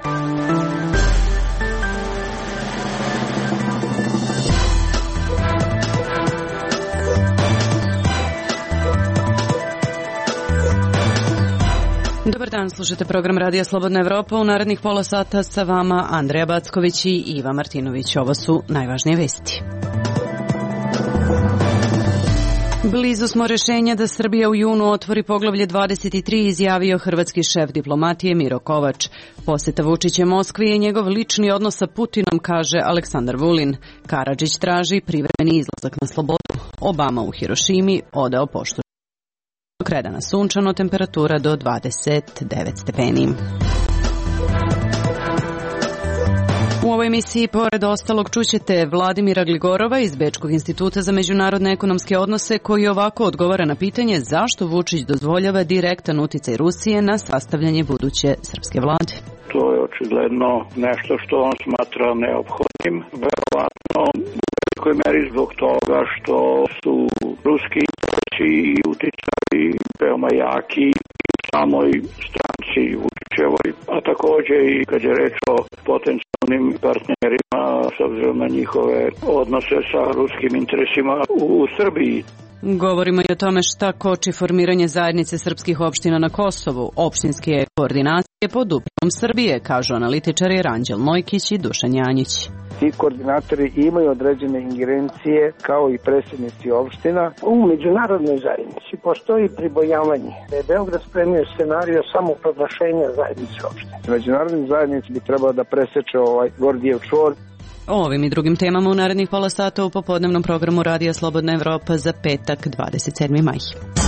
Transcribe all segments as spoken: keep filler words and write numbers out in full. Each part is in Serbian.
Dobar dan, slušate program Radija Slobodna Evropa. U narednih pola sata sa vama Andreja Backović i Iva Martinović. Ovo su najvažnije vesti. Blizu smo rešenja da Srbija u junu otvori poglavlje dvadeset tri, izjavio hrvatski šef diplomatije Miro Kovač. Poseta Vučića Moskvi je njegov lični odnos sa Putinom, kaže Aleksandar Vulin. Karadžić traži privremeni izlazak na slobodu. Obama u Hirošimi odao poštu. Kredana sunčano, temperatura do dvadeset devet stepeni. U ovoj emisiji, pored ostalog, čućete Vladimira Gligorova iz Bečkog instituta za međunarodne ekonomske odnose, koji ovako odgovara na pitanje zašto Vučić dozvoljava direktan uticaj Rusije na sastavljanje buduće srpske vlade. To je očigledno nešto što on smatra neophodnim, verovatno u velikoj meri zbog toga što su ruski interesi i uticaj veoma jaki u samoj stranci Vučićevoj, a takođe i kad je reč o potencijalnim partnerima s obzirom na njihove odnose sa ruskim interesima u Srbiji. Govorimo i o tome šta koči formiranje zajednice srpskih opština na Kosovu. Opštinske koordinacije pod upravom Srbije, kažu analitičari Ranđel Mojkić i Dušan Janjić. Ti koordinatori imaju određene ingerencije kao i predsjednici opština. U međunarodnoj zajednici postoji pribojavanje da je Beograd spremio scenario samoproglašenja zajednice opština. Međunarodnoj zajednici bi trebalo da preseče ovaj Gordijev čvor. O ovim i drugim temama u narednih pola sata u popodnevnom programu Radija Slobodna Evropa za petak dvadeset sedmi maj.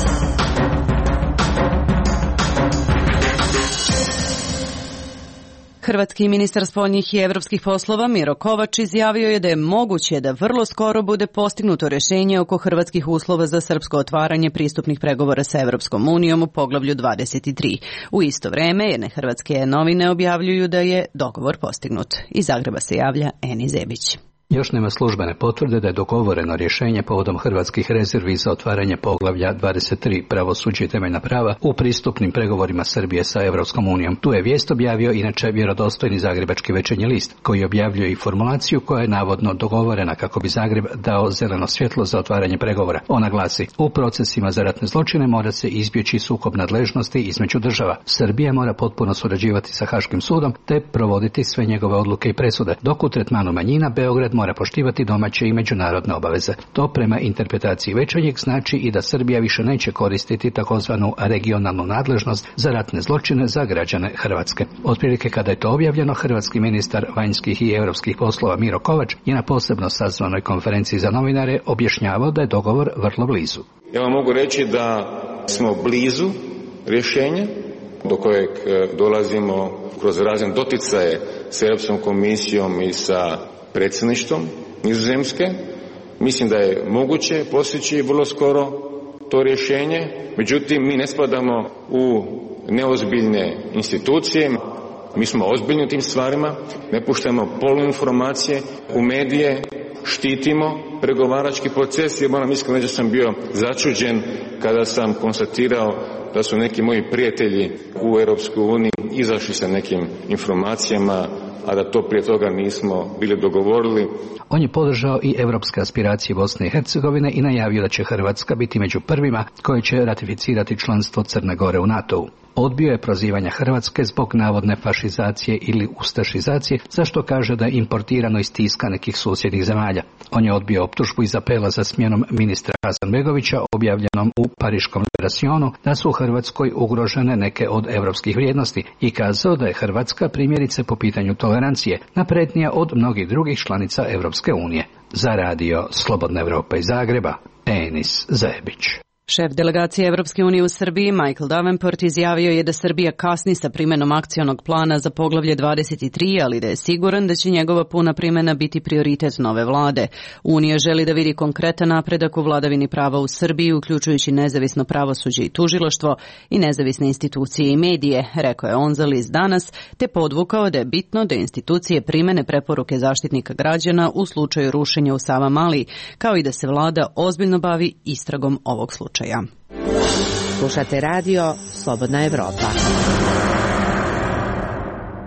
Hrvatski ministar spoljnih i evropskih poslova Miro Kovač izjavio je da je moguće da vrlo skoro bude postignuto rješenje oko hrvatskih uslova za srpsko otvaranje pristupnih pregovora sa Evropskom unijom u poglavlju dvadeset tri. U isto vreme jedne hrvatske novine objavljuju da je dogovor postignut. Iz Zagreba se javlja Eni Zebić. Još nema službene potvrde da je dogovoreno rješenje povodom hrvatskih rezervi za otvaranje poglavlja dvadeset tri pravosuđe i temeljna prava u pristupnim pregovorima Srbije sa Evropskom unijom. Tu je vijest objavio inače vjerodostojni zagrebački Večernji list, koji objavljuje i formulaciju koja je navodno dogovorena kako bi Zagreb dao zeleno svjetlo za otvaranje pregovora. Ona glasi: u procesima za ratne zločine mora se izbjeći sukob nadležnosti između država. Srbija mora potpuno surađivati sa Haškim sudom te provoditi sve njegove odluke i presude, dok u tretmanu manjina Beograd mora poštivati domaće i međunarodne obaveze. To prema interpretaciji Večernjeg znači i da Srbija više neće koristiti takozvanu regionalnu nadležnost za ratne zločine za građane Hrvatske. Otprilike kada je to objavljeno, hrvatski ministar vanjskih i europskih poslova Miro Kovač je na posebno sazvanoj konferenciji za novinare objašnjavao da je dogovor vrlo blizu. Ja vam mogu reći da smo blizu rješenja do kojeg dolazimo kroz razne doticaje s Europskom komisijom i sa predsjedništvom Nizozemske. Mislim da je moguće postići vrlo skoro to rješenje, međutim mi ne spadamo u neozbiljne institucije, mi smo ozbiljni u tim stvarima, ne puštamo poluinformacije u medije, štitimo pregovarački proces i moram iskreno reći da sam bio začuđen kada sam konstatirao da su neki moji prijatelji u Europskoj uniji izašli sa nekim informacijama, a da to prije toga nismo bili dogovorili. On je podržao i europske aspiracije Bosne i Hercegovine i najavio da će Hrvatska biti među prvima koji će ratificirati članstvo Crne Gore u NATO-u. Odbio je prozivanja Hrvatske zbog navodne fašizacije ili ustašizacije, zašto kaže da je importirano iz tiska nekih susjednih zemalja. On je odbio optužbu iz apela za smjenom ministra Hasanbegovića objavljenom u pariškom Liberationu da su u Hrvatskoj ugrožene neke od europskih vrijednosti i kazao da je Hrvatska primjerice po pitanju tolerancije naprednija od mnogih drugih članica Europske unije. Za radio Slobodna Evropa iz Zagreba, Enis Zebić. Šef delegacije Evropske unije u Srbiji Michael Davenport izjavio je da Srbija kasni sa primenom akcionog plana za poglavlje dvadeset tri, ali da je siguran da će njegova puna primjena biti prioritet nove vlade. Unija želi da vidi konkretan napredak u vladavini prava u Srbiji, uključujući nezavisno pravosuđe i tužilaštvo i nezavisne institucije i medije, rekao je on za list Danas, te podvukao da je bitno da institucije primene preporuke zaštitnika građana u slučaju rušenja u Savamali, kao i da se vlada ozbiljno bavi istragom ovog slučaja. Slušate radio Slobodna Evropa.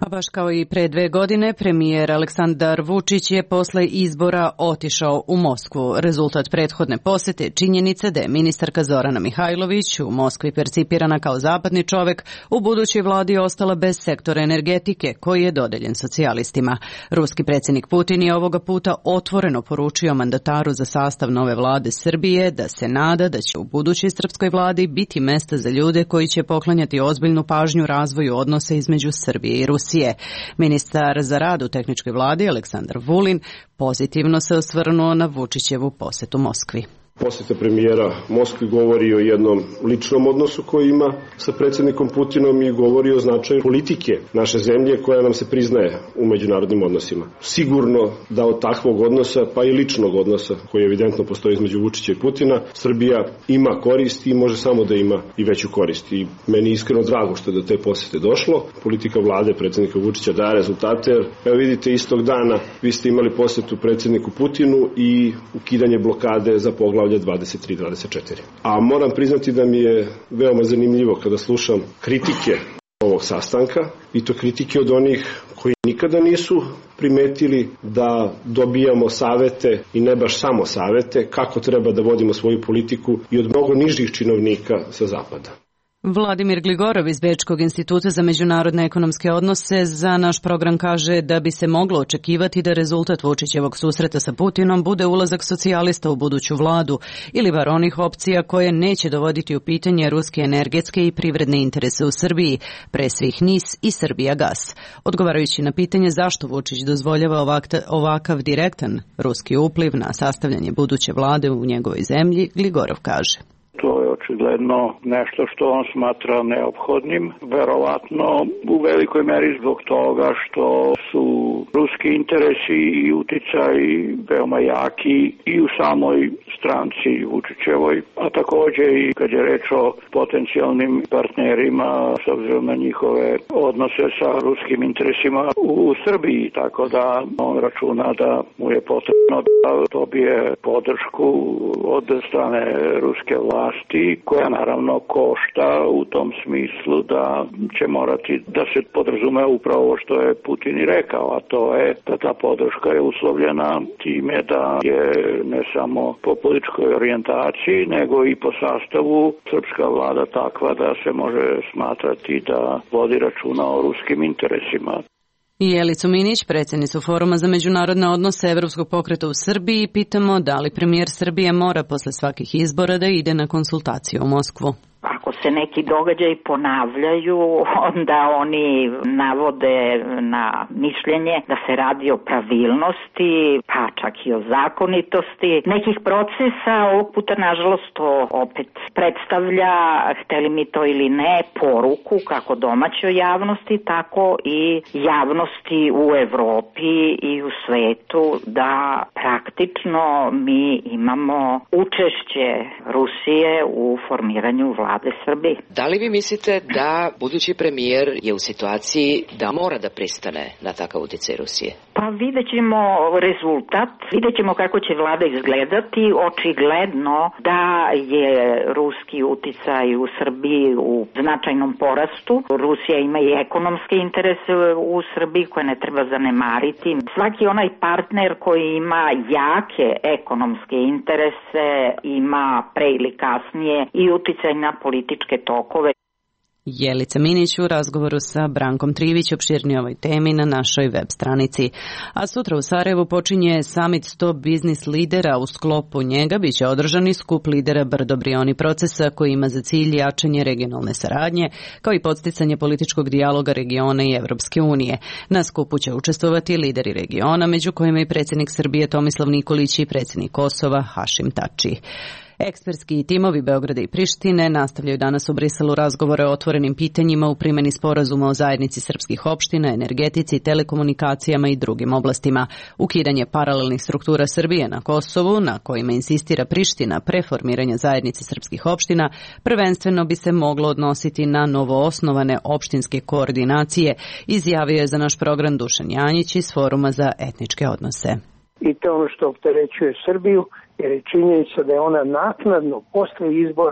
A baš kao i pre dve godine, premijer Aleksandar Vučić je posle izbora otišao u Moskvu. Rezultat prethodne posete činjenica da je ministarka Zorana Mihajlović u Moskvi percipirana kao zapadni čovek, u budućoj vladi ostala bez sektora energetike koji je dodeljen socijalistima. Ruski predsjednik Putin je ovoga puta otvoreno poručio mandataru za sastav nove vlade Srbije da se nada da će u budućoj srpskoj vladi biti mesta za ljude koji će poklanjati ozbiljnu pažnju razvoju odnosa između Srbije i Rusije. Ministar za rad u tehničkoj vladi Aleksandar Vulin pozitivno se osvrnuo na Vučićevu posetu Moskvi. Posjeta premijera Moskvi govori o jednom ličnom odnosu koji ima sa predsjednikom Putinom i govori o značaju politike naše zemlje koja nam se priznaje u međunarodnim odnosima. Sigurno da od takvog odnosa, pa i ličnog odnosa koji evidentno postoji između Vučića i Putina, Srbija ima korist i može samo da ima i veću korist. I meni je iskreno drago što je do te posjete došlo. Politika vlade predsjednika Vučića daje rezultate. Evo vidite, istog dana vi ste imali posjetu predsjedniku Putinu i ukidanje blokade za poglavlje dvadeset tri dvadeset četiri. A moram priznati da mi je veoma zanimljivo kada slušam kritike ovog sastanka, i to kritike od onih koji nikada nisu primetili da dobijamo savete, i ne baš samo savete, kako treba da vodimo svoju politiku, i od mnogo nižih činovnika sa zapada. Vladimir Gligorov iz Bečkog instituta za međunarodne ekonomske odnose za naš program kaže da bi se moglo očekivati da rezultat Vučićevog susreta sa Putinom bude ulazak socijalista u buduću vladu ili bar onih opcija koje neće dovoditi u pitanje ruske energetske i privredne interese u Srbiji, pre svih N I S i Srbijagas. Odgovarajući na pitanje zašto Vučić dozvoljava ovakav direktan ruski upliv na sastavljanje buduće vlade u njegovoj zemlji, Gligorov kaže: To je očigledno nešto što on smatra neophodnim, verovatno u velikoj meri zbog toga što su ruski interesi i uticaj veoma jaki i u samoj stranci Vučićevoj, a takođe i kad je reč o potencijalnim partnerima s obzirom na njihove odnose sa ruskim interesima u Srbiji, tako da on računa da mu je potrebno da dobije podršku od strane ruske vlasti, koja naravno košta u tom smislu da će morati da se podrazume upravo ovo što je Putin i rekao, a to je da ta podrška je uslovljena time da je ne samo po političkoj orijentaciji, nego i po sastavu srpska vlada takva da se može smatrati da vodi računa o ruskim interesima. I Jelicu Minić, predsjednicu Foruma za međunarodne odnose Evropskog pokreta u Srbiji, pitamo da li premijer Srbije mora posle svakih izbora da ide na konsultaciju u Moskvu. Ako se neki događaji ponavljaju, onda oni navode na mišljenje da se radi o pravilnosti, pa čak i o zakonitosti nekih procesa. Ovog puta, nažalost, to opet predstavlja, hteli mi to ili ne, poruku kako domaćoj javnosti, tako i javnosti u Evropi i u svetu da praktično mi imamo učešće Rusije u formiranju vlade Srbije. Da li vi mislite da budući premijer je u situaciji da mora da pristane na takav utjecaj Rusije? Pa vidjet ćemo rezultat, vidjet ćemo kako će vlada izgledati. Očigledno da je ruski uticaj u Srbiji u značajnom porastu. Rusija ima i ekonomske interese u Srbiji koje ne treba zanemariti. Svaki onaj partner koji ima jake ekonomske interese ima pre ili kasnije i uticaj na političke tokove. Jelica Minić u razgovoru sa Brankom Trivić opširni ovoj temi na našoj web stranici. A sutra u Sarajevu počinje Summit sto biznis lidera. U sklopu njega biće održani skup lidera Brdo-Brioni procesa koji ima za cilj jačanje regionalne saradnje, kao i podsticanje političkog dijaloga regiona i Evropske unije. Na skupu će učestvovati lideri regiona, među kojima i predsjednik Srbije Tomislav Nikolić i predsjednik Kosova Hašim Tači. Ekspertski timovi Beograda i Prištine nastavljaju danas u Briselu razgovore o otvorenim pitanjima u primjeni sporazuma o zajednici srpskih opština, energetici, telekomunikacijama i drugim oblastima. Ukidanje paralelnih struktura Srbije na Kosovu, na kojima insistira Priština pre formiranja zajednice srpskih opština, prvenstveno bi se moglo odnositi na novoosnovane opštinske koordinacije, izjavio je za naš program Dušan Janjić iz Foruma za etničke odnose. I to ono što opterećuje Srbiju, jer je činjenica da je ona naknadno posle izbora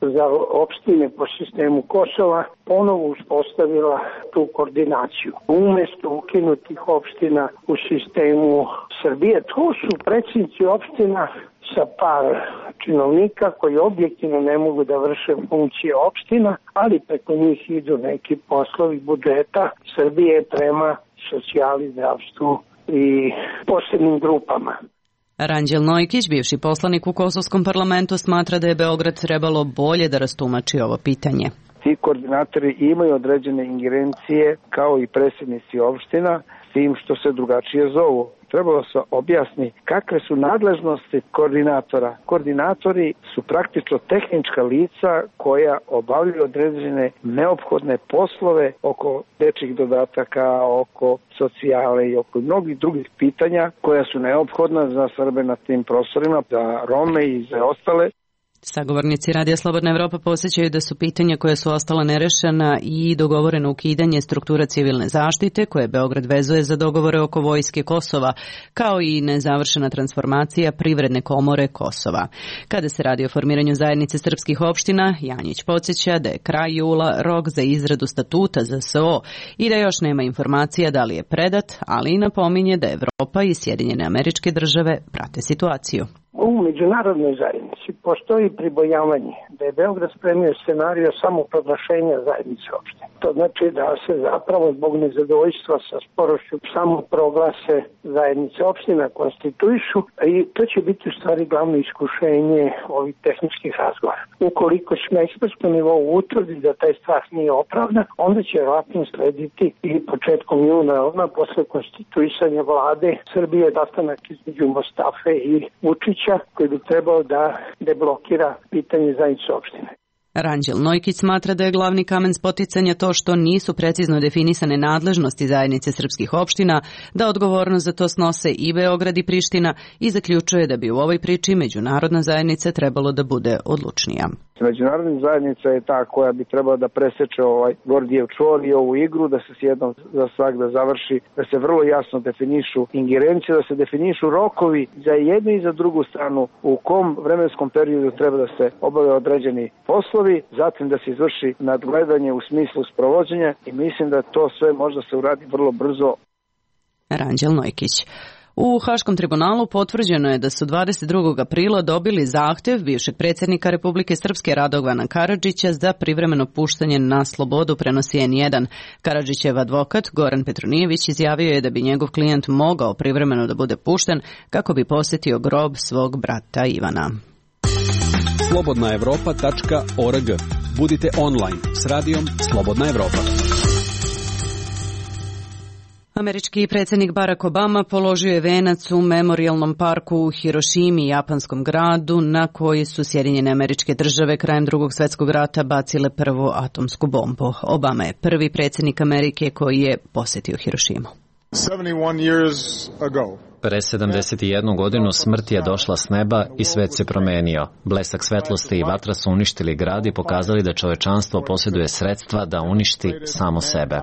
za opštine po sistemu Kosova ponovo uspostavila tu koordinaciju. Umesto ukinutih opština u sistemu Srbije, to su predsjednici opština sa par činovnika koji objektivno ne mogu da vrše funkcije opština, ali preko njih idu neki poslovi budžeta Srbije prema socijali, zdravstvu i posebnim grupama. Ranđel Nojkić, bivši poslanik u Kosovskom parlamentu, smatra da je Beograd trebalo bolje da rastumači ovo pitanje. Ti koordinatori imaju određene ingerencije kao i predsjednici opština, s tim što se drugačije zovu. Trebalo se objasni kakve su nadležnosti koordinatora. Koordinatori su praktično tehnička lica koja obavljaju određene neophodne poslove oko dečjih dodataka, oko socijale i oko mnogih drugih pitanja koja su neophodna za Srbe na tim prostorima, za Rome i za ostale. Sagovornici Radija Slobodna Evropa podsjećaju da su pitanja koja su ostala nerešena i dogovoreno ukidanje struktura civilne zaštite koje Beograd vezuje za dogovore oko vojske Kosova, kao i nezavršena transformacija Privredne komore Kosova. Kada se radi o formiranju zajednice srpskih opština, Janjić podsjeća da je kraj jula rok za izradu statuta za S O i da još nema informacija da li je predat, ali i napominje da Evropa i Sjedinjene Američke Države prate situaciju. U međunarodnoj zajednici postoji pribojavanje da je Beograd spremio scenario samoproglašenja zajednice opštine. To znači da se zapravo zbog nezadovoljstva sa sporošću samoproglase zajednice opština konstituišu i to će biti u stvari glavno iskušenje ovih tehničkih razgovora. Ukoliko će na ekspertskom nivou utvrdi da taj strah nije opravdan, onda će vjerojatno slediti i početkom juna, odmah posle konstituisanja vlade Srbije, sastanak između Mostafe i Vučića, koji bi trebao da deblokira pitanje zajednice opštine. Ranđel Nojkić smatra da je glavni kamen spoticanja to što nisu precizno definisane nadležnosti zajednice srpskih opština, da odgovornost za to snose i Beograd i Priština i zaključuje da bi u ovoj priči međunarodna zajednica trebalo da bude odlučnija. Međunarodna zajednica je ta koja bi trebala da preseče ovaj Gordijev čvor i ovu igru, da se jednom za svakda završi, da se vrlo jasno definišu ingerencije, da se definišu rokovi za jednu i za drugu stranu, u kom vremenskom periodu treba da se obave određeni poslovi, zatim da se izvrši nadgledanje u smislu sprovođenja i mislim da to sve možda se uradi vrlo brzo. Ranđel Nojkić. U Haškom tribunalu potvrđeno je da su dvadeset drugog aprila dobili zahtev bivšeg predsjednika Republike Srpske Radovana Karadžića za privremeno puštanje na slobodu, prenosi N jedan. Karadžićev advokat Goran Petronijević izjavio je da bi njegov klijent mogao privremeno da bude pušten kako bi posjetio grob svog brata Ivana. slobodna evropa tačka org. Budite online s radijom Slobodna Evropa. Američki predsjednik Barack Obama položio je venac u memorijalnom parku u Hirošimi, japanskom gradu, na koji su Sjedinjene Američke Države krajem Drugog svjetskog rata bacile prvu atomsku bombu. Obama je prvi predsjednik Amerike koji je posjetio Hirošimu. Pre sedamdeset jednu godinu smrt je došla s neba i svet se promenio. Blesak svetlosti i vatra su uništili grad i pokazali da čovečanstvo posjeduje sredstva da uništi samo sebe.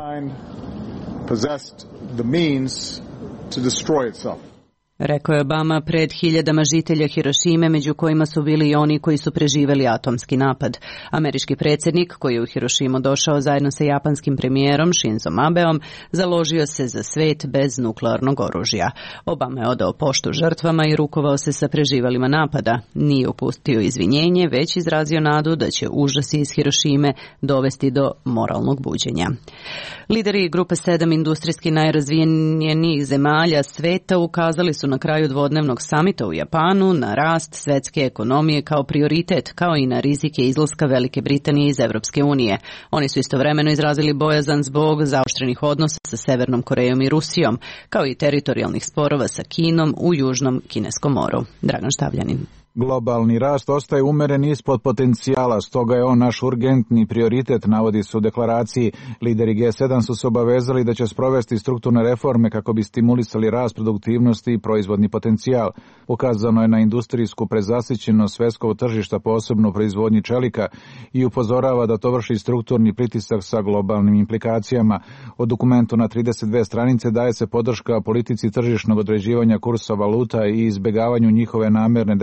Rekao je Obama pred hiljadama žitelja Hirošime, među kojima su bili i oni koji su preživeli atomski napad. Američki predsjednik, koji je u Hirošimu došao zajedno sa japanskim premijerom Shinzom Abeom, založio se za svet bez nuklearnog oružja. Obama je odao poštu žrtvama i rukovao se sa preživalima napada. Nije upustio izvinjenje, već izrazio nadu da će užasi iz Hirošime dovesti do moralnog buđenja. Lideri grupe sedam industrijski najrazvijenijih zemalja sveta ukazali su na kraju dvodnevnog samita u Japanu na rast svetske ekonomije kao prioritet, kao i na rizike izlaska Velike Britanije iz Evropske unije. Oni su istovremeno izrazili bojazan zbog zaoštrenih odnosa sa Severnom Korejom i Rusijom, kao i teritorijalnih sporova sa Kinom u Južnom Kineskom moru. Dragan Štavljanin. Globalni rast ostaje umeren ispod potencijala, stoga je on naš urgentni prioritet, navodi se u deklaraciji. Lideri G sedam su se obavezali da će sprovesti strukturne reforme kako bi stimulisali rast produktivnosti i proizvodni potencijal. Ukazano je na industrijsku prezasićenost svetskog tržišta, posebno proizvodnji čelika, i upozorava da to vrši strukturni pritisak sa globalnim implikacijama. O dokumentu na trideset dve stranice daje se podrška politici tržišnog određivanja kursa valuta i izbegavanju njihove namerne devalvacije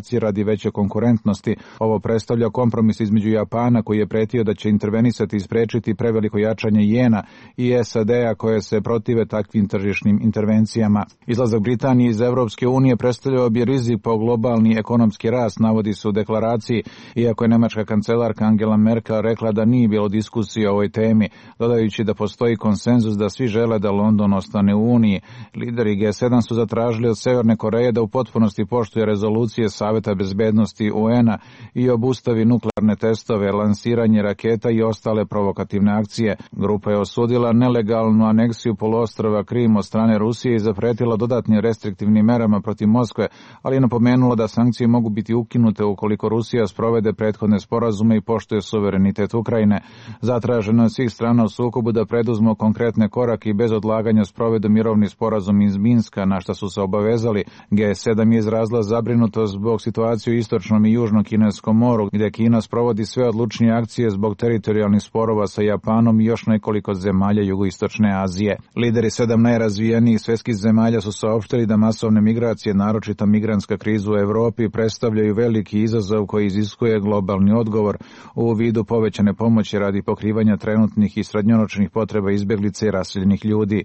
sankcije radi veće konkurentnosti. Ovo predstavlja kompromis između Japana, koji je pretio da će intervenisati i sprečiti preveliko jačanje jena, i S A D-a koje se protive takvim tržišnim intervencijama. Izlazak Britanije iz Evropske unije predstavljao bi rizik po globalni ekonomski rast, navodi se u deklaraciji, iako je nemačka kancelarka Angela Merkel rekla da nije bilo diskusije o ovoj temi, dodajući da postoji konsenzus da svi žele da London ostane u Uniji. Lideri G sedam su zatražili od Severne Koreje da u potpunosti poštuje rezolucije Saveta bezbednosti U N-a i obustavi nuklearne testove, lansiranje raketa i ostale provokativne akcije. Grupa je osudila nelegalnu aneksiju poluostrva Krim od strane Rusije i zapretila dodatnim restriktivnim merama protiv Moskve, ali je napomenula da sankcije mogu biti ukinute ukoliko Rusija sprovede prethodne sporazume i poštuje suverenitet Ukrajine. Zatraženo je svih strana u sukobu da preduzmu konkretne korake i bez odlaganja sprovedu mirovni sporazum iz Minska, na šta su se obavezali. G sedam je izrazila zabrinutost zbog situacije u istočnom i južnom Kineskom moru, gde Kina sprovodi sve odlučnije akcije zbog teritorijalnih sporova sa Japanom i još nekoliko zemalja jugoistočne Azije. Lideri sedam najrazvijenijih svetskih zemalja su saopštili da masovne migracije, naročito migrantska kriza u Evropi, predstavljaju veliki izazov koji iziskuje globalni odgovor u vidu povećane pomoći radi pokrivanja trenutnih i srednjoročnih potreba izbjeglica i raseljenih ljudi.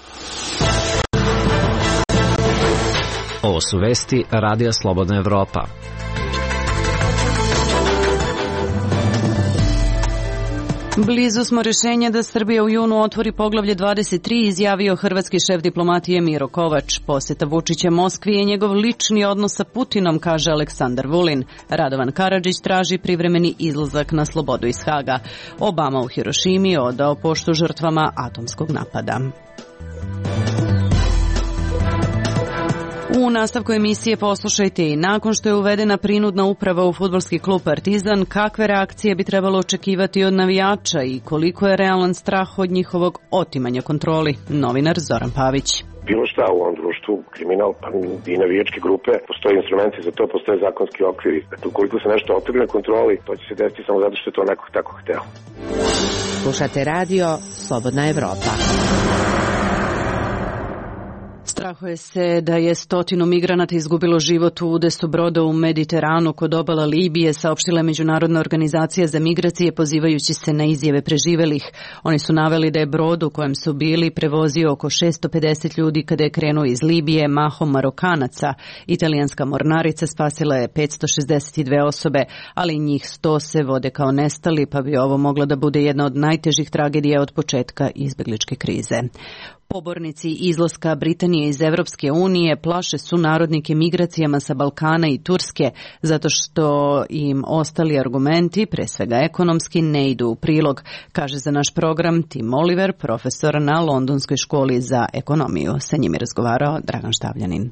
Ovo su vesti Radija Slobodna Evropa. Blizu smo rješenja da Srbija u junu otvori poglavlje dvadeset tri, izjavio hrvatski šef diplomatije Miro Kovač. Posjeta Vučića Moskvi je njegov lični odnos sa Putinom, kaže Aleksandar Vulin. Radovan Karadžić traži privremeni izlazak na slobodu iz Haga. Obama u Hirošimi odao poštu žrtvama atomskog napada. U nastavku emisije poslušajte i nakon što je uvedena prinudna uprava u fudbalski klub Partizan, kakve reakcije bi trebalo očekivati od navijača i koliko je realan strah od njihovog otimanja kontroli. Novinar Zoran Pavić. Bilo šta u ovom društvu, kriminal, pa i navijačke grupe, postoje instrumenti za to, postoje zakonski okviri. Dakle, ukoliko se nešto otrgne na kontroli, to će se desiti samo zato što je to neko tako hteo. Slušate radio Slobodna Evropa. Strahuje se da je stotinu migranata izgubilo život u udesu broda u Mediteranu kod obala Libije, saopštila je Međunarodna organizacija za migracije pozivajući se na izjave preživelih. Oni su naveli da je brod u kojem su bili prevozio oko šesto pedeset ljudi kada je krenuo iz Libije, mahom Marokanaca. Italijanska mornarica spasila je petsto šezdeset dve osobe, ali njih sto se vode kao nestali, pa bi ovo mogla da bude jedna od najtežih tragedija od početka izbegličke krize. Pobornici izlaska Britanije iz Evropske unije plaše su narodnike migracijama sa Balkana i Turske, zato što im ostali argumenti, pre svega ekonomski, ne idu u prilog, kaže za naš program Tim Oliver, profesor na Londonskoj školi za ekonomiju. Sa njim je razgovarao Dragan Štavljanin.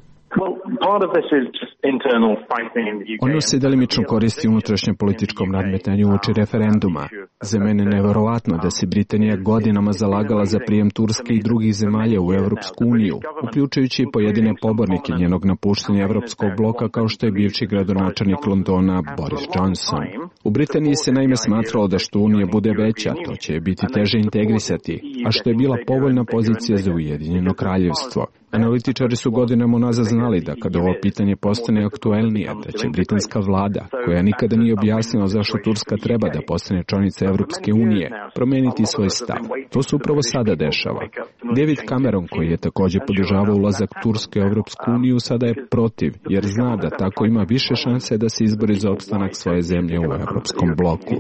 Ono se delimično koristi u unutrašnjem političkom nadmetanju uoči referenduma. Za mene je neverovatno da se Britanija godinama zalagala za prijem Turske i drugih zemalja u Evropsku uniju, uključujući i pojedine pobornike njenog napuštanja Evropskog bloka kao što je bivši gradonačelnik Londona Boris Johnson. U Britaniji se naime smatralo da što Unija bude veća, to će biti teže integrisati, a što je bila povoljna pozicija za Ujedinjeno kraljevstvo. Analitičari su godinama unazad znali da kada ovo pitanje postane aktuelnije, da će britanska vlada, koja nikada nije objasnila zašto Turska treba da postane članica Evropske unije, promeniti svoj stav. To se upravo sada dešava. David Cameron, koji je takođe podržavao ulazak Turske u Evropsku uniju, sada je protiv, jer zna da tako ima više šanse da se izbori za opstanak svoje zemlje u Evropskom bloku.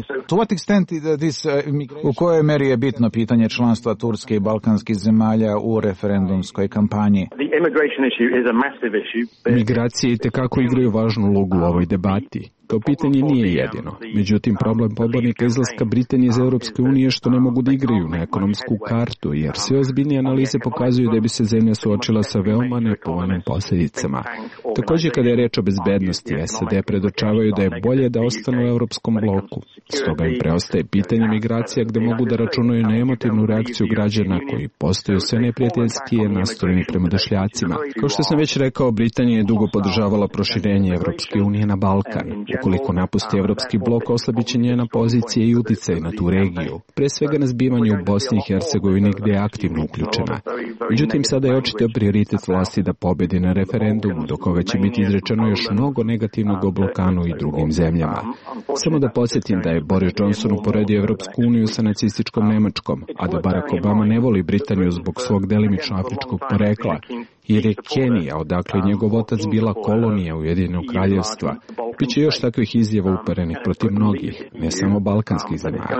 U kojoj meri je bitno pitanje članstva Turske i balkanskih zemalja u referendumskoj kampanji? Migracije itekako igraju važnu ulogu u ovoj debati. To pitanje nije jedino. Međutim, problem pobornika izlaska Britanije iz Europske unije što ne mogu da igraju na ekonomsku kartu, jer sve ozbiljnije analize pokazuju da bi se zemlja suočila sa veoma nepovoljnim posljedicama. Također, kada je reč o bezbednosti, S A D predočavaju da je bolje da ostanu u Europskom bloku. Stoga im preostaje pitanje migracija gde mogu da računaju na emotivnu reakciju građana koji postaju sve neprijateljskije nastrojeni prema došljacima. Kao što sam već rekao, Britanija je dugo podržavala proširenje Evropske unije na Balkan. Ukoliko napusti Evropski blok, oslabit će njena pozicija i uticaj na tu regiju, pre svega na zbivanje u Bosni i Hercegovini gdje je aktivno uključena. Međutim, sada je očito prioritet vlasti da pobedi na referendumu, dok ove će biti izrečeno još mnogo negativnog o Balkanu i drugim zemljama. Samo da podsjetim da je Boris Johnson uporedio Evropsku uniju sa nacističkom Nemačkom, a da Barack Obama ne voli Britaniju zbog svog delimično afričkog porekla, jer je Kenija, odakle njegov otac bila kolonija Ujedinjenog kraljevstva. Biće još takvih izjava uperenih protiv mnogih, ne samo balkanskih zemalja.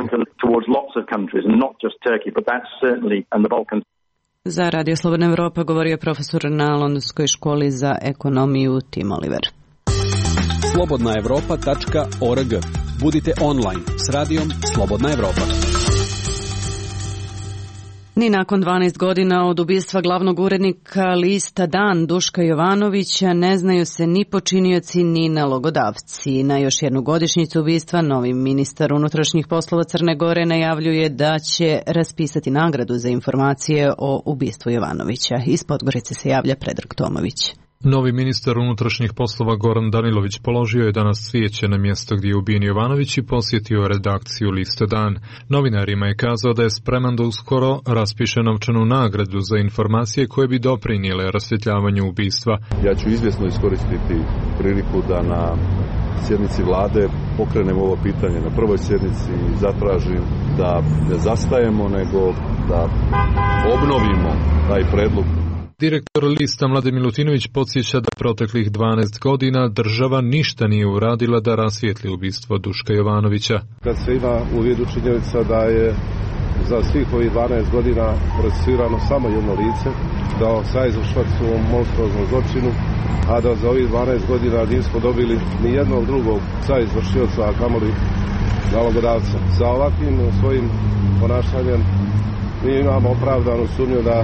Za Radio Slobodna Evropa govorio je profesor na Londonskoj školi za ekonomiju Tim Oliver. slobodna evropa tačka org. Budite online s radijom Slobodna Evropa. Ni nakon dvanaest godina od ubistva glavnog urednika lista Dan Duška Jovanovića ne znaju se ni počinioci ni nalogodavci. Na još jednu godišnjicu ubistva novi ministar unutrašnjih poslova Crne Gore najavljuje da će raspisati nagradu za informacije o ubistvu Jovanovića. Iz Podgorice se javlja Predrag Tomović. Novi ministar unutrašnjih poslova Goran Danilović položio je danas cvijeće na mjesto gdje je ubijen Jovanović i posjetio redakciju Liste Dan. Novinarima je kazao da je spreman da uskoro raspiše novčanu nagradu za informacije koje bi doprinijele rasvjetljavanju ubistva. Ja ću izvjesno iskoristiti priliku da na sjednici vlade pokrenemo ovo pitanje na prvoj sjednici i zatražim da ne zastajemo, nego da obnovimo taj predlog. Direktor Lista Mladen Milutinović podsjeća da proteklih dvanaest godina država ništa nije uradila da rasvijetli ubistvo Duška Jovanovića. Kad se ima u vidu činjenica da je za svih ovih dvanaest godina procesuirano samo jedno lice, da saizvršilac u ovom monstruoznom zločinu, a da za ovih dvanaest godina nismo dobili ni jednog drugog saizvršioca, a kamoli nalogodavca. Sa ovakvim svojim ponašanjem mi imamo opravdanu sumnju da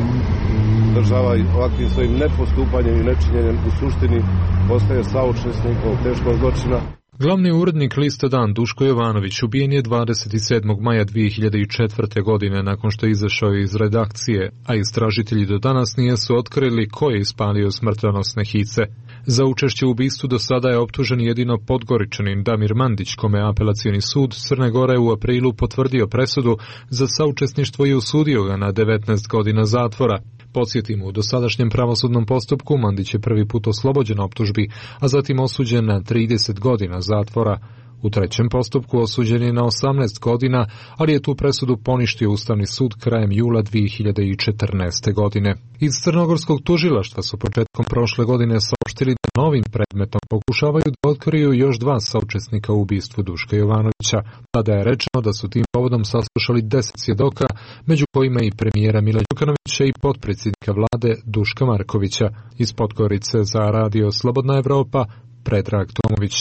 država ovakvim svojim nepostupanjem i nečinjenjem u suštini postaje saučesnik ovog teškog zločina. Glavni urednik Liste Dan Duško Jovanović ubijen je dvadeset sedmog maja dvije hiljade četvrte. godine nakon što je izašao iz redakcije, a istražitelji do danas nisu otkrili ko je ispalio smrtonosne hice. Za učešće u ubistvu do sada je optužen jedino Podgoričanin Damir Mandić, kome je apelacioni sud Crne Gore u aprilu potvrdio presudu za saučesništvo i osudio ga na devetnaest godina zatvora. Podsjetimo, u dosadašnjem pravosudnom postupku Mandić je prvi put oslobođen optužbi, a zatim osuđen na trideset godina zatvora. U trećem postupku osuđen je na osamnaest godina, ali je tu presudu poništio Ustavni sud krajem jula dvije hiljade četrnaeste. godine. Iz crnogorskog tužilaštva su početkom prošle godine saopštili da novim predmetom pokušavaju da otkriju još dva saučesnika u ubistvu Duška Jovanovića. Tada je rečeno da su tim povodom saslušali deset svjedoka, među kojima i premijera Mila Đukanovića i potpredsjednika vlade Duška Markovića. Iz Podgorice za Radio Slobodna Evropa, Predrag Tomović.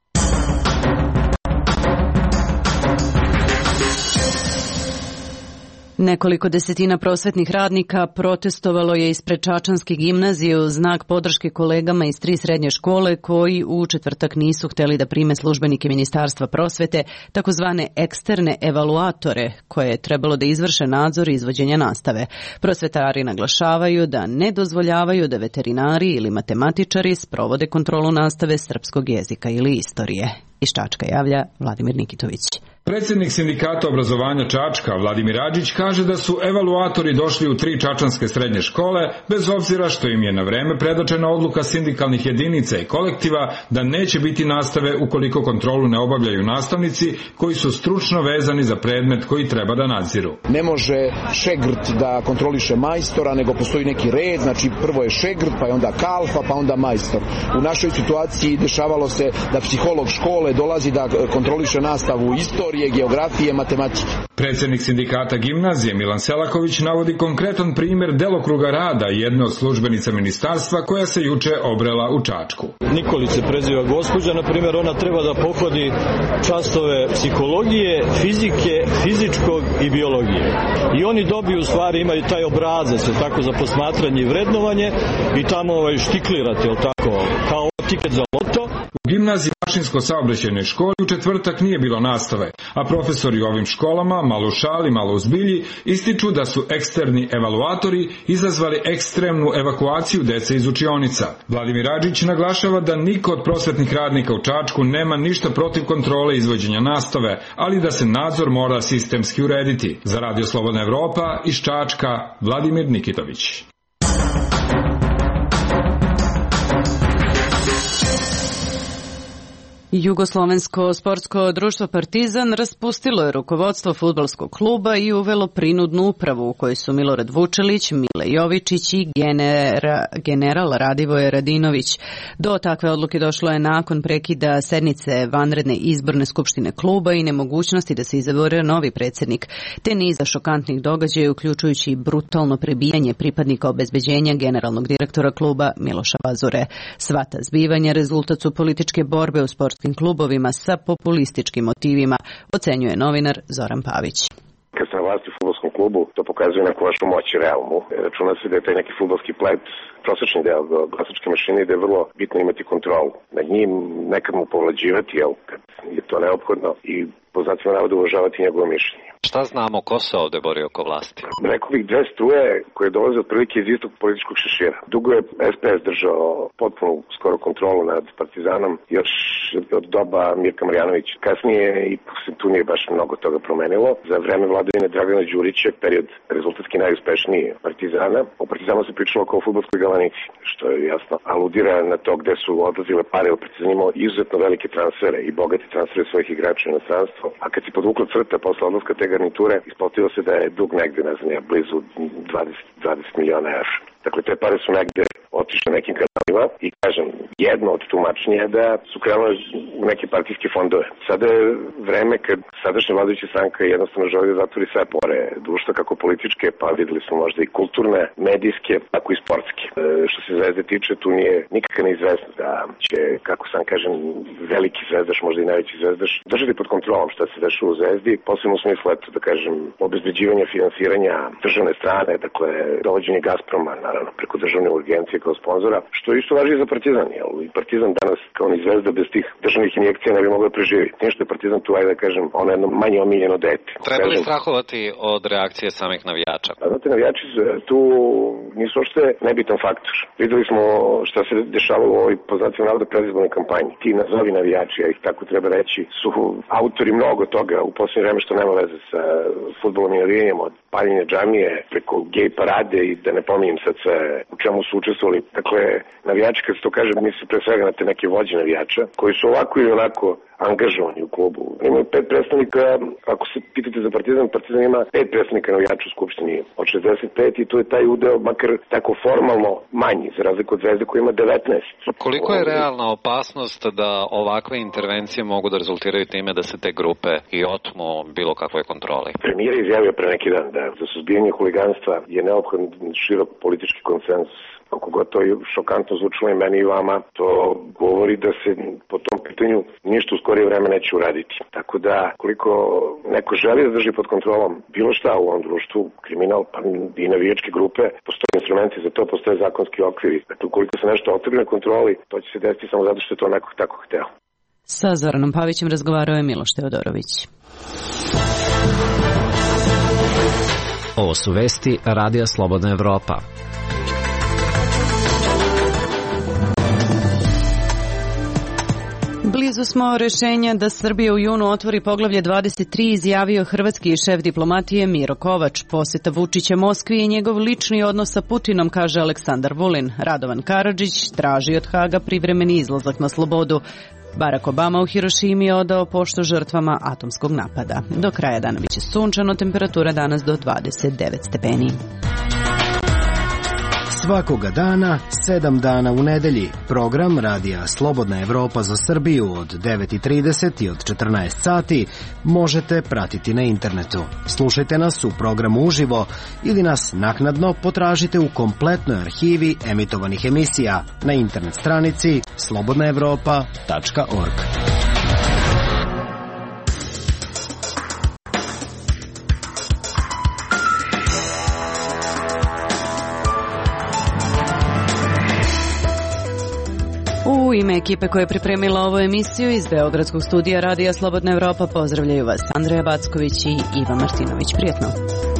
Nekoliko desetina prosvetnih radnika protestovalo je ispred Čačanske gimnazije u znak podrške kolegama iz tri srednje škole koji u četvrtak nisu htjeli da prime službenike Ministarstva prosvete, takozvane eksterne evaluatore, koje je trebalo da izvrše nadzor izvođenja nastave. Prosvetari naglašavaju da ne dozvoljavaju da veterinari ili matematičari sprovode kontrolu nastave srpskog jezika ili istorije. Iz Čačka javlja Vladimir Nikitović. Predsjednik sindikata obrazovanja Čačka, Vladimir Adžić, kaže da su evaluatori došli u tri čačanske srednje škole, bez obzira što im je na vreme predočena odluka sindikalnih jedinica i kolektiva da neće biti nastave ukoliko kontrolu ne obavljaju nastavnici koji su stručno vezani za predmet koji treba da nadziru. Ne može šegrt da kontroliše majstora, nego postoji neki red, znači prvo je šegrt, pa je onda kalfa, pa onda majstor. U našoj situaciji dešavalo se da psiholog škole dolazi da kontroliše nastavu istorije, geografije, matematike. Predsjednik sindikata gimnazije Milan Selaković navodi konkretan primjer delokruga rada jedne od službenica ministarstva koja se juče obrela u Čačku. Nikolić se preziva gospođa, na primjer, ona treba da pohodi časove psihologije, fizike, fizičkog i biologije. I oni dobiju, u stvari, imaju taj obrazac, tako, za posmatranje i vrednovanje i tamo ovaj, štiklirati, tako, kao tiket za loto. U gimnaziji Mašinsko-saobraćajnoj školi u četvrtak nije bilo nastave, a profesori u ovim školama, malo u šali, malo u zbilji, ističu da su eksterni evaluatori izazvali ekstremnu evakuaciju dece iz učionica. Vladimir Adžić naglašava da niko od prosvetnih radnika u Čačku nema ništa protiv kontrole izvođenja nastave, ali da se nadzor mora sistemski urediti. Za Radio Slobodna Evropa iz Čačka, Vladimir Nikitović. Jugoslovensko sportsko društvo Partizan raspustilo je rukovodstvo fudbalskog kluba i uvelo prinudnu upravu u kojoj su Milorad Vučelić, Mile Jovičić i genera, general Radivoje Radinović. Do takve odluke došlo je nakon prekida sednice vanredne izborne skupštine kluba i nemogućnosti da se izabere novi predsjednik, te niza šokantnih događaja uključujući i brutalno prebijanje pripadnika obezbeđenja generalnog direktora kluba Miloša Vazure. Sva ta zbivanja rezultat su političke borbe u sportskim klubovima sa populističkim motivima, ocenjuje novinar Zoran Pavić. Kad ste na vlasti u fudbalskom klubu, to pokazuje neku vašu moć realnu. Računa se da je taj neki fudbalski plet prosječni deo glasačke mašine i da je vrlo bitno imati kontrolu nad njim, nekad mu povlađivati, jel, kad je to neophodno i po znacima navoda uvažavati njegovo mišljenje. Šta znamo, ko se ovde bori oko vlasti? Rekao bih dve struje koje dolaze od prilike iz istog političkog šešira. Dugo je es pe es držao potpuno skoro kontrolu nad Partizanom još od doba Mirka Marjanovića. Kasnije i se tu nije baš mnogo toga promenilo. Za vreme vladavine Dragana Đurića, period rezultatski najuspešniji Partizana, o Partizanu se pričalo kao o fudbalskoj galanici, što je jasno aludira na to gde su odlazile pare. U Partizan imao izuzetno velike transfere i bogate transfere svojih igrača u inostranstvo. A kad se podvukla crta posle odlaska te garniture, isplatilo se da je dug negde, ne znam, blizu dvadeset miliona evra. Dakle, te pare su negde otišle nekim kanalima i, kažem, jedno od tumačenja je da su krenule u neke partijske fondove. Sada je vreme kad sadašnja vladajuća stranka jednostavno želi da zatvori sve pore društva, kako političke, pa videli smo možda i kulturne, medijske, tako i sportske. E, što se Zvezde tiče, tu nije nikakva neizvesnost da će, kako sam kažem, veliki zvezdaš, možda i najveći zvezdaš, držati pod kontrolom šta se dešava u Zvezdi, posebno u smislu, eto, da kažem, obezbeđivanja finansiranja državne strane, dakle, dovođenje Gazproma, naravno, preko državne urgencije kao sponzora, što isto važi i za Partizan, jel? I Partizan danas, kao ni Zvezda, bez tih državnih injekcija ne bi mogla preživjeti. Tim što je Partizan tu, ajde da kažem, ono jedno manje omiljeno dete. Treba li strahovati od reakcije samih navijača? A znate, navijači tu nisu uopšte nebitan faktor. Videli smo šta se dešavalo u ovoj, po znacima navoda, predizbornoj kampanji. Ti nazovi navijači, ja ih tako treba reći, su autori mnogo toga u posljednje vreme što nema veze sa fudbalom i navijanjem, od paljenja džamije preko gej parade i da ne pominjem sad sve u čemu su učestvovali. Dakle, navijači, kad se to kaže, misli pre svega na te neke vođe navijača, koji su ovako i onako angažovani u klubu. Imaju pet predstavnika, ako se pitate za Partizan, Partizan ima pet predstavnika navijača u Skupštini od šezdeset pet i tu je taj udeo makar tako formalno manji, za razliku od Zvezde koji ima devetnaest. Koliko je realna opasnost da ovakve intervencije mogu da rezultiraju time da se te grupe i otmu bilo kakve kontrole? Premijer je izjavio pre neki dan da za suzbijanje huliganstva je neophodan širok politički konsenzus. Ako god to je šokantno zvučilo i meni i vama, to govori da se po tom pitanju ništa u skorije vreme neće uraditi. Tako da, koliko neko želi da drži pod kontrolom bilo šta u ovom društvu, kriminal, pa i navijačke grupe, postoje instrumenti za to, postoje zakonski okviri. Dakle, ukoliko se nešto otrgne kontroli, to će se desiti samo zato što je to neko tako hteo. Sa Zoranom Pavićem razgovarao je Miloš Teodorović. Ovo su vesti Radija Slobodna Evropa. Blizu smo rešenja da Srbija u junu otvori poglavlje dvadeset tri, izjavio hrvatski šef diplomatije Miro Kovač. Poseta Vučića Moskvi i njegov lični odnos sa Putinom, kaže Aleksandar Vulin. Radovan Karadžić traži od Haga privremeni izlazak na slobodu. Barack Obama u Hirošimi je odao poštu žrtvama atomskog napada. Do kraja dana biće sunčano, temperatura danas do dvadeset devet stepeni. Svakoga dana, sedam dana u nedelji. Program Radija Slobodna Evropa za Srbiju od devet i trideset i od četrnaest sati možete pratiti na internetu. Slušajte nas u programu uživo ili nas naknadno potražite u kompletnoj arhivi emitovanih emisija na internet stranici slobodna evropa tačka org. U ime ekipe koja je pripremila ovu emisiju iz Beogradskog studija Radija Slobodna Evropa pozdravljaju vas Andreja Backović i Iva Martinović. Prijetno!